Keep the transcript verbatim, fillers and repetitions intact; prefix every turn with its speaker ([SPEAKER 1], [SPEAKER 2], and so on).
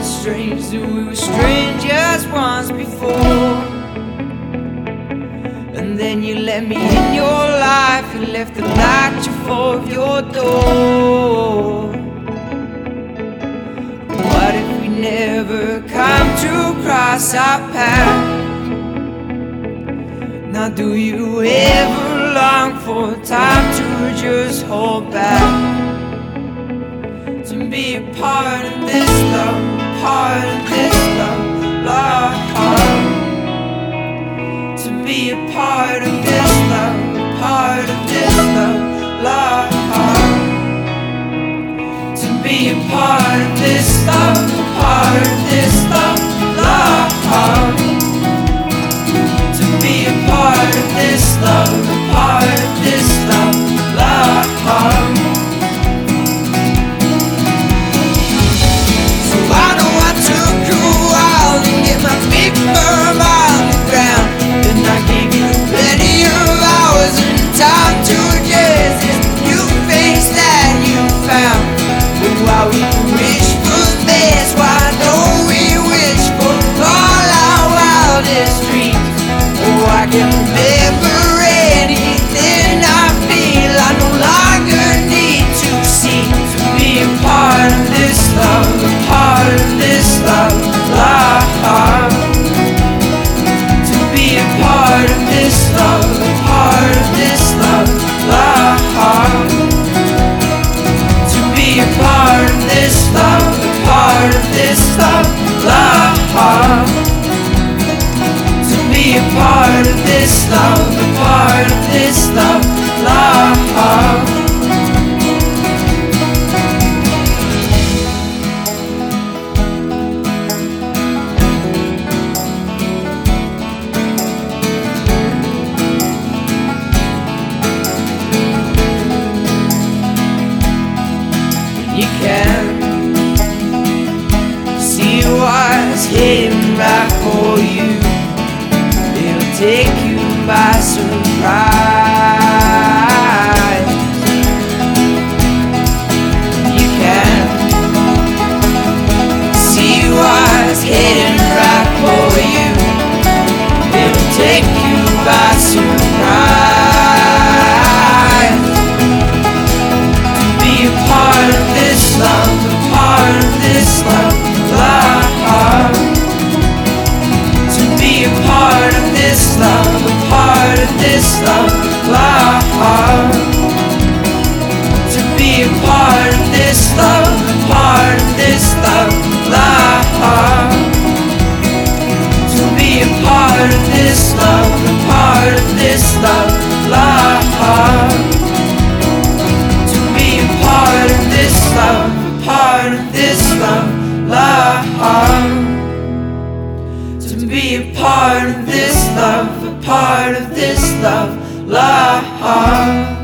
[SPEAKER 1] strange that we were strangers once before. And then you let me in your life, you left the latch of your door. What if we never come to cross our path? Now do you ever long for time to just hold back? To be a part of this love, part of this love, love. To be a part of this love, part of this love, love. To be a part of this love, part of this love, love. To be a part of this love, part of this love, love. So I know I took a while to get my feet firm on the ground. Then I gave you plenty of hours and time to adjust this new face that you found. But while we wish for the best, why don't we wish for all our wildest dreams? Oh, I can remember anything I feel. I no longer need to see. To be a part of this love, a part of this love, love. To be a part of this love, a part of this love, love. To be a part of this love, a part of this love, love. To be a part of this love, a part of this love, love. You can see what's hidden right for you. It'll take you by surprise. You can see what's hidden right for you. It'll take you by surprise. To be a part of this love, a part of this love, love. To be a part of this love, a part of this love, love. To be a part of this love, a part of this love, love. To be a part of this love, a part of this love, love. To be a part of this love, a part of this love, love. To be a part of this love, a part of this love, love.